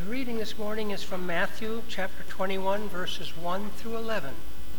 The reading this morning is from Matthew chapter 21, verses 1 through 11.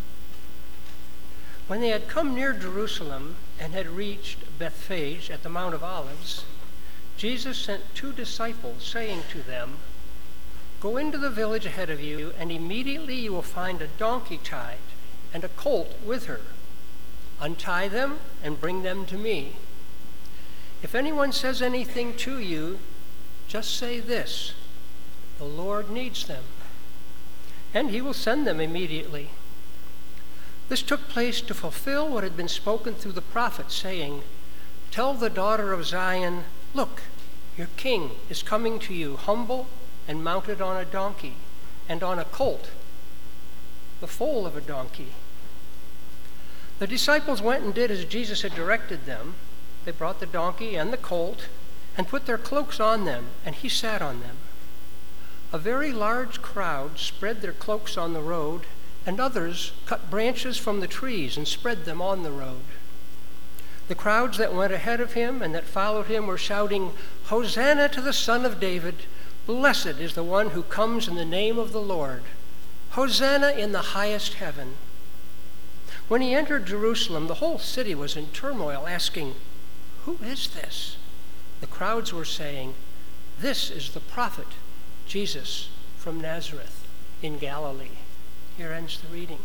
When they had come near Jerusalem and had reached Bethphage at the Mount of Olives, Jesus sent 2 disciples, saying to them, "Go into the village ahead of you, and immediately you will find a donkey tied and a colt with her. Untie them and bring them to me. If anyone says anything to you, just say this: 'The Lord needs them,' and he will send them immediately." This took place to fulfill what had been spoken through the prophet, saying, "Tell the daughter of Zion, look, your king is coming to you, humble and mounted on a donkey, and on a colt, the foal of a donkey." The disciples went and did as Jesus had directed them. They brought the donkey and the colt and put their cloaks on them, and he sat on them. A very large crowd spread their cloaks on the road, and others cut branches from the trees and spread them on the road. The crowds that went ahead of him and that followed him were shouting, "Hosanna to the Son of David! Blessed is the one who comes in the name of the Lord! Hosanna in the highest heaven!" When he entered Jerusalem, the whole city was in turmoil, asking, "Who is this?" The crowds were saying, "This is the prophet Jesus from Nazareth in Galilee." Here ends the reading.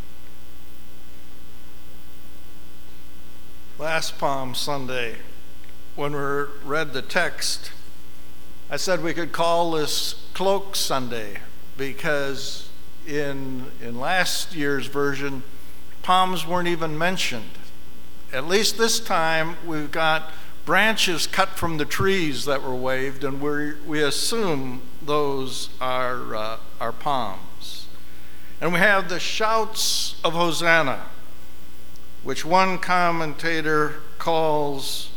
Last Palm Sunday, when we read the text, I said we could call this Cloak Sunday because in last year's version, palms weren't even mentioned. At least this time, we've got branches cut from the trees that were waved, and we assume those are palms. And we have the shouts of Hosanna, which one commentator calls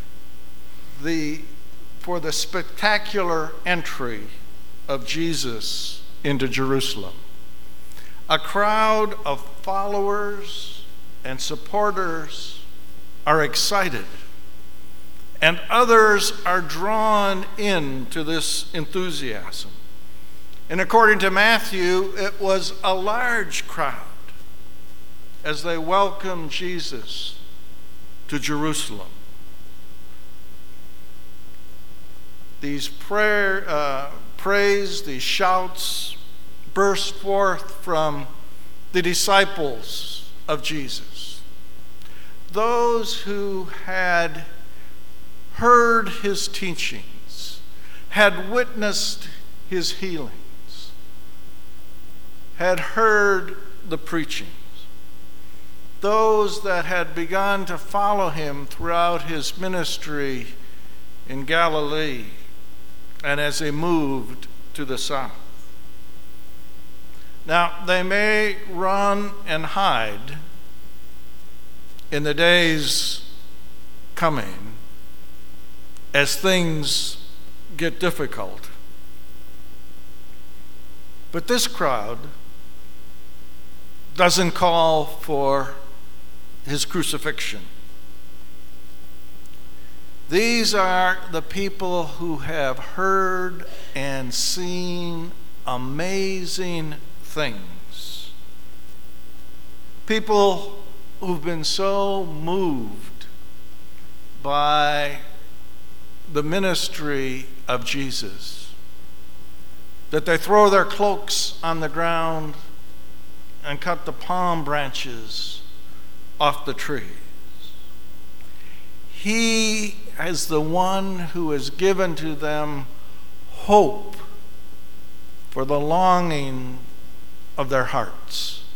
for the spectacular entry of Jesus into Jerusalem. A crowd of followers and supporters are excited, and others are drawn into this enthusiasm. And according to Matthew, it was a large crowd as they welcomed Jesus to Jerusalem. These praise, these shouts burst forth from the disciples of Jesus, those who had heard his teachings, had witnessed his healings, had heard the preachings, those that had begun to follow him throughout his ministry in Galilee and as he moved to the south. Now, they may run and hide in the days coming as things get difficult. But this crowd doesn't call for his crucifixion. These are the people who have heard and seen amazing things. People who've been so moved by the ministry of Jesus that they throw their cloaks on the ground and cut the palm branches off the trees. He is the one who has given to them hope for the longing of their hearts.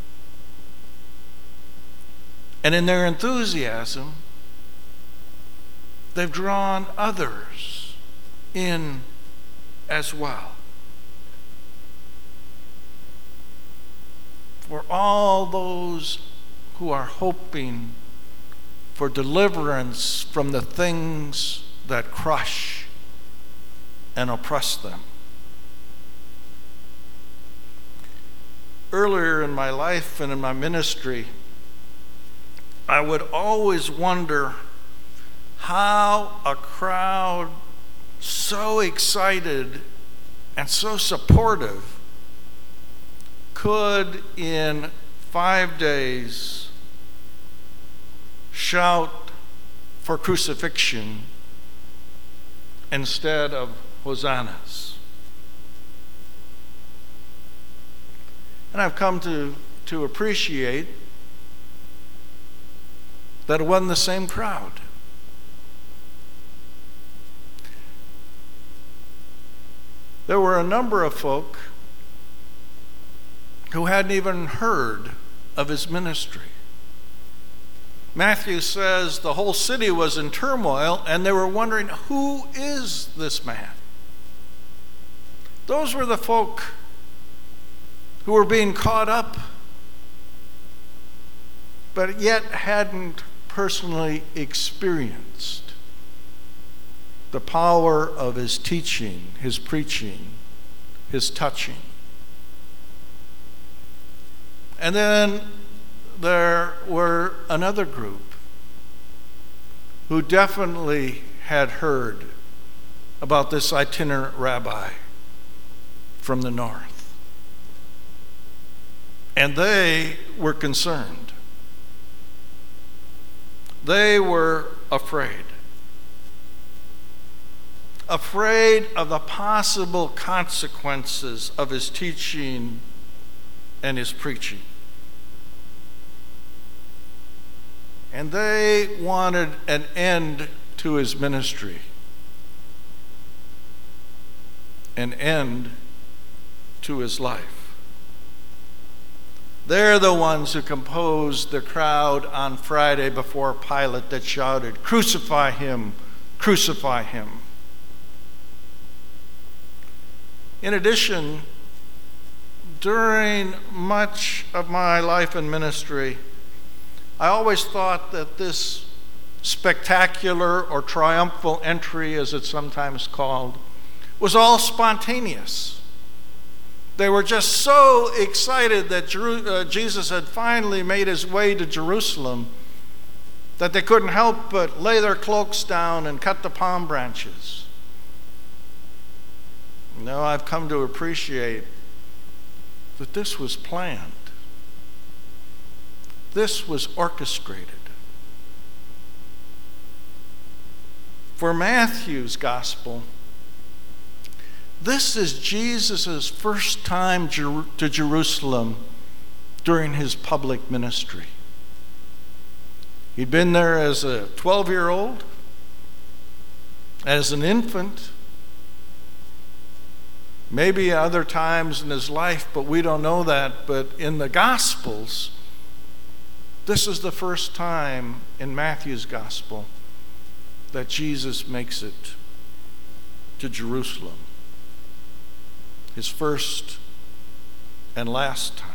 And in their enthusiasm, they've drawn others in as well. For all those who are hoping for deliverance from the things that crush and oppress them. Earlier in my life and in my ministry, I would always wonder how a crowd so excited and so supportive could in 5 days shout for crucifixion instead of hosannas. And I've come to appreciate that it wasn't the same crowd. There were a number of folk who hadn't even heard of his ministry. Matthew says the whole city was in turmoil and they were wondering, who is this man? Those were the folk who were being caught up, but yet hadn't personally experienced the power of his teaching, his preaching, his touching. And then there were another group who definitely had heard about this itinerant rabbi from the north. And they were concerned. They were afraid. Afraid of the possible consequences of his teaching and his preaching. And they wanted an end to his ministry, an end to his life. They're the ones who composed the crowd on Friday before Pilate that shouted, "Crucify him, crucify him." In addition, during much of my life and ministry, I always thought that this spectacular or triumphal entry, as it's sometimes called, was all spontaneous. They were just so excited that Jesus had finally made his way to Jerusalem that they couldn't help but lay their cloaks down and cut the palm branches. No, I've come to appreciate that this was planned. This was orchestrated. For Matthew's gospel, this is Jesus' first time to Jerusalem during his public ministry. He'd been there as a 12-year-old, as an infant, maybe other times in his life, but we don't know that. But in the Gospels, this is the first time in Matthew's gospel that Jesus makes it to Jerusalem. His first and last time.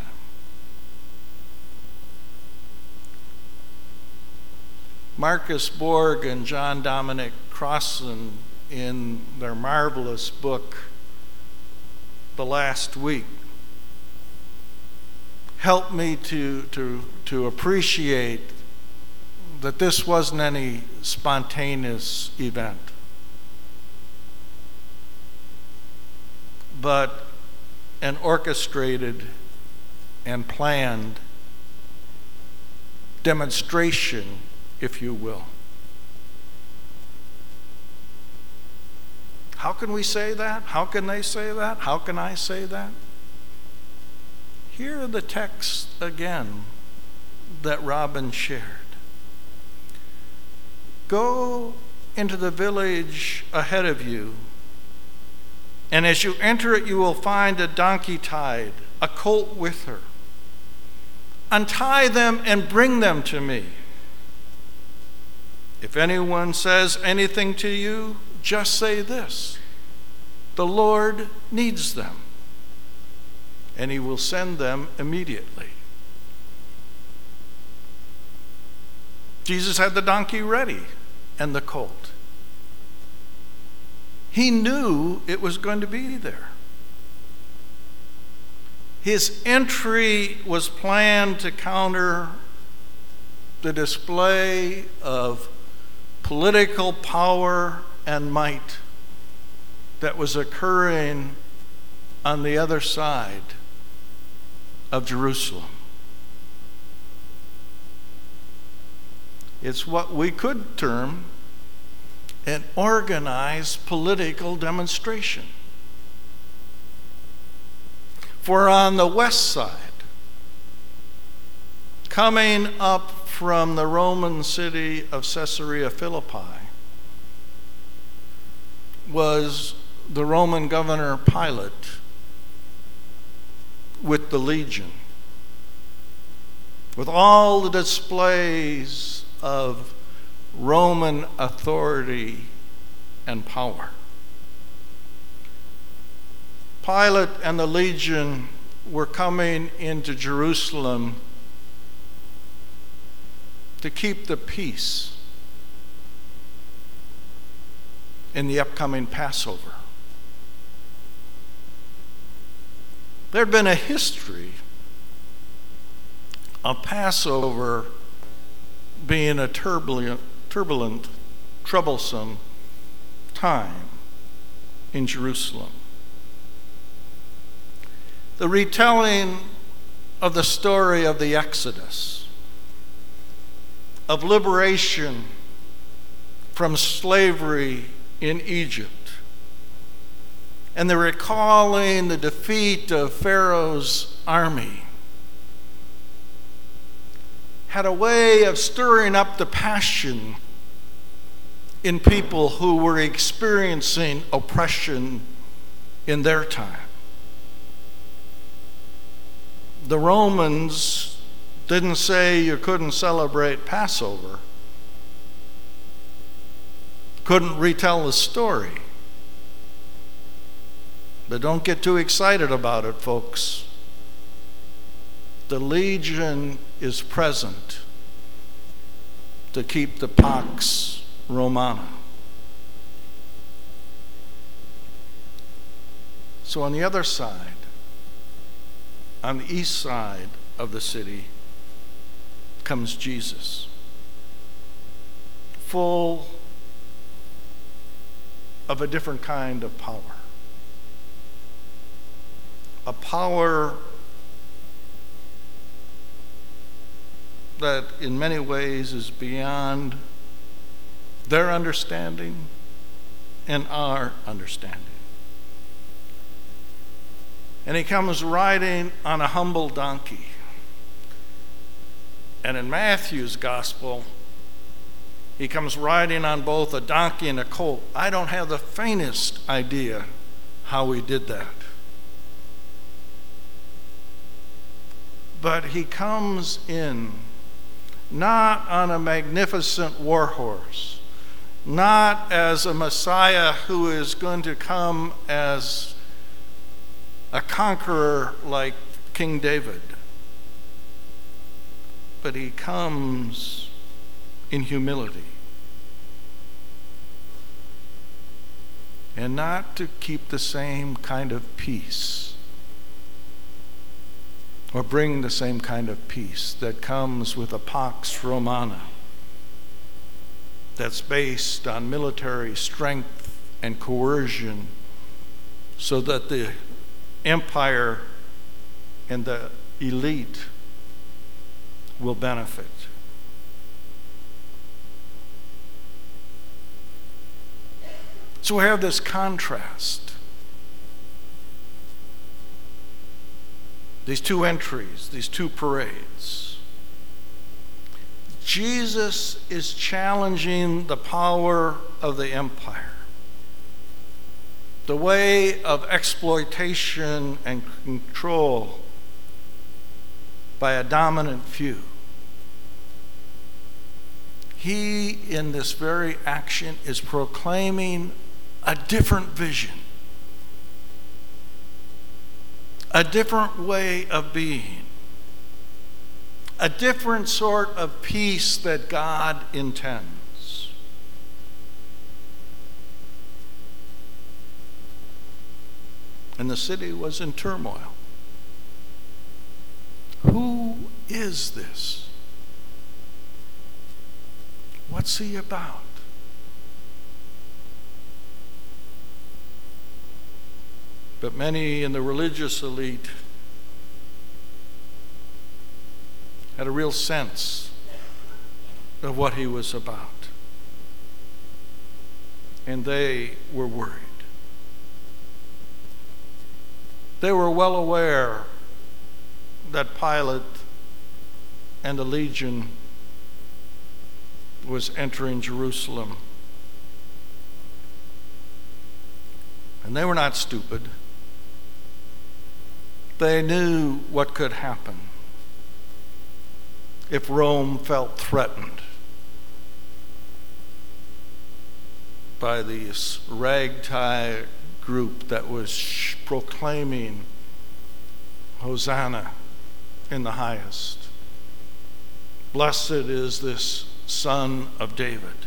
Marcus Borg and John Dominic Crossan, in their marvelous book, The Last Week, helped me to appreciate that this wasn't any spontaneous event, but an orchestrated and planned demonstration, if you will. How can we say that? How can they say that? How can I say that? Here are the texts again that Robin shared. Go into the village ahead of you, and as you enter it, you will find a donkey tied, a colt with her. Untie them and bring them to me. If anyone says anything to you, just say this: the Lord needs them, and he will send them immediately. Jesus had the donkey ready and the colt. He knew it was going to be there. His entry was planned to counter the display of political power and might that was occurring on the other side of Jerusalem. It's what we could term an organized political demonstration. For on the west side, coming up from the Roman city of Caesarea Philippi, was the Roman governor Pilate with the legion, with all the displays of Roman authority and power. Pilate and the legion were coming into Jerusalem to keep the peace in the upcoming Passover. There had been a history of Passover being a turbulent, troublesome time in Jerusalem. The retelling of the story of the Exodus, of liberation from slavery in Egypt, and the recalling the defeat of Pharaoh's army, had a way of stirring up the passion in people who were experiencing oppression in their time. The Romans didn't say you couldn't celebrate Passover, couldn't retell the story. But don't get too excited about it, folks. The legion is present to keep the Pax Romana. So on the other side, on the east side of the city, comes Jesus, full of a different kind of power. A power that in many ways is beyond their understanding and our understanding. And he comes riding on a humble donkey. And in Matthew's gospel, he comes riding on both a donkey and a colt. I don't have the faintest idea how he did that. But he comes in not on a magnificent war horse, not as a Messiah who is going to come as a conqueror like King David, but he comes in humility. And not to keep the same kind of peace or bring the same kind of peace that comes with a Pax Romana that's based on military strength and coercion so that the empire and the elite will benefit. So we have this contrast. These two entries, these two parades. Jesus is challenging the power of the empire, the way of exploitation and control by a dominant few. He, in this very action, is proclaiming a different vision, a different way of being, a different sort of peace that God intends. And the city was in turmoil. Who is this? What's he about? but many in the religious elite had a real sense of what he was about. And they were worried. They were well aware that Pilate and the legion was entering Jerusalem. And they were not stupid. They knew what could happen if Rome felt threatened by this ragtag group that was proclaiming Hosanna in the highest. Blessed is this Son of David.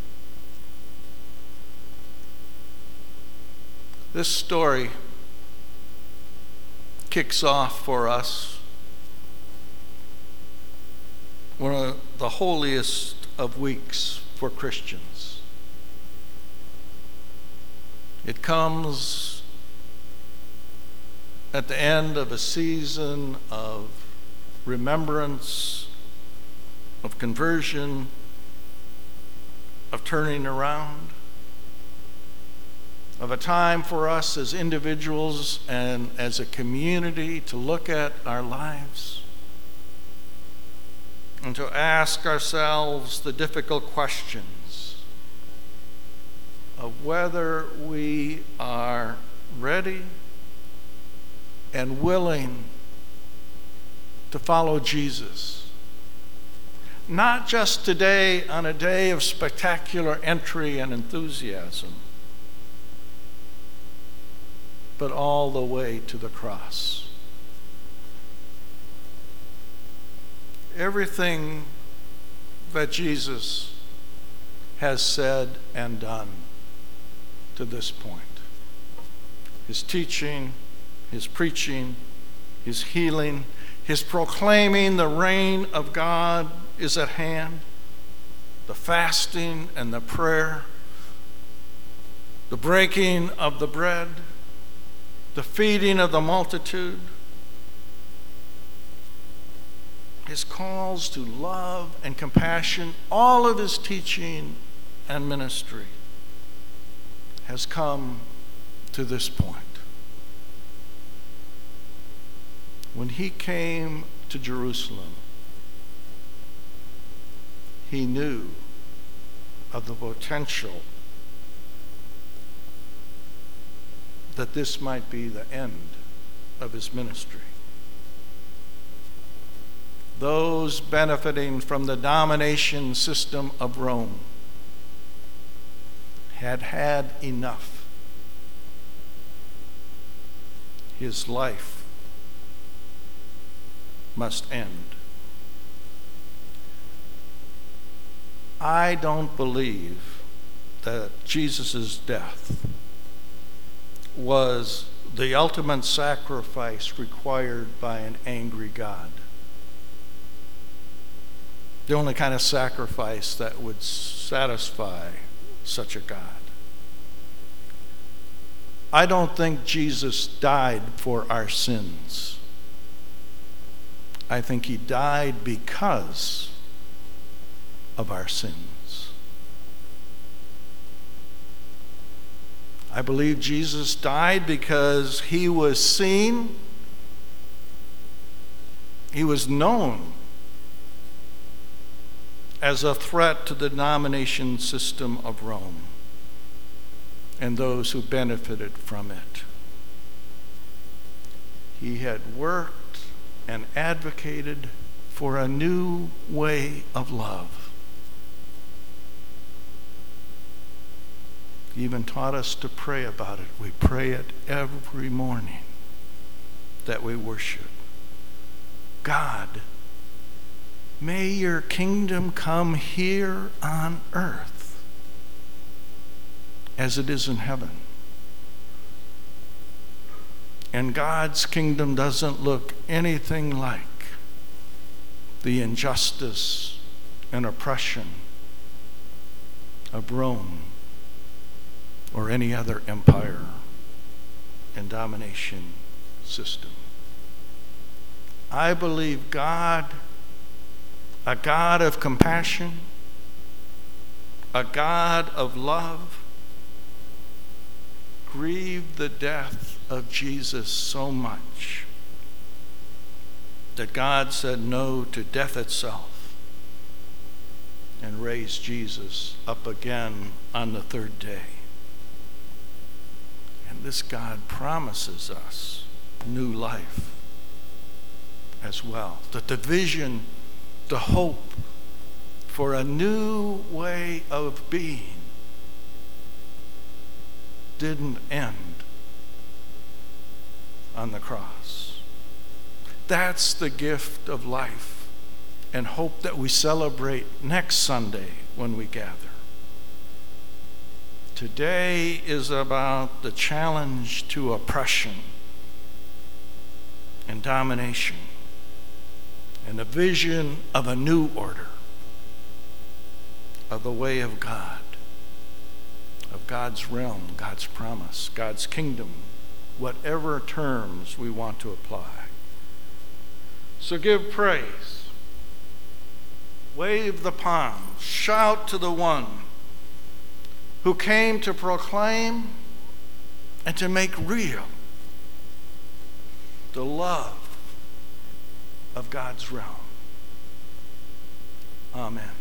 This story kicks off for us one of the holiest of weeks for Christians. It comes at the end of a season of remembrance, of conversion, of turning around, of a time for us as individuals and as a community to look at our lives and to ask ourselves the difficult questions of whether we are ready and willing to follow Jesus. Not just today on a day of spectacular entry and enthusiasm, but all the way to the cross. Everything that Jesus has said and done to this point, his teaching, his preaching, his healing, his proclaiming the reign of God is at hand, the fasting and the prayer, the breaking of the bread, the feeding of the multitude, his calls to love and compassion, all of his teaching and ministry has come to this point. When he came to Jerusalem, he knew of the potential that this might be the end of his ministry. Those benefiting from the domination system of Rome had had enough. His life must end. I don't believe that Jesus' death was the ultimate sacrifice required by an angry God. The only kind of sacrifice that would satisfy such a God. I don't think Jesus died for our sins. I think he died because of our sins. I believe Jesus died because he was seen, he was known as a threat to the domination system of Rome and those who benefited from it. He had worked and advocated for a new way of love. He even taught us to pray about it. We pray it every morning that we worship. God, may your kingdom come here on earth as it is in heaven. And God's kingdom doesn't look anything like the injustice and oppression of Rome or any other empire and domination system. I believe God, a God of compassion, a God of love, grieved the death of Jesus so much that God said no to death itself and raised Jesus up again on the third day. And this God promises us new life as well. That the vision, the hope for a new way of being didn't end on the cross. That's the gift of life and hope that we celebrate next Sunday when we gather. Today is about the challenge to oppression and domination and a vision of a new order, of the way of God, of God's realm, God's promise, God's kingdom, whatever terms we want to apply. So give praise, wave the palms, shout to the one who came to proclaim and to make real the love of God's realm. Amen.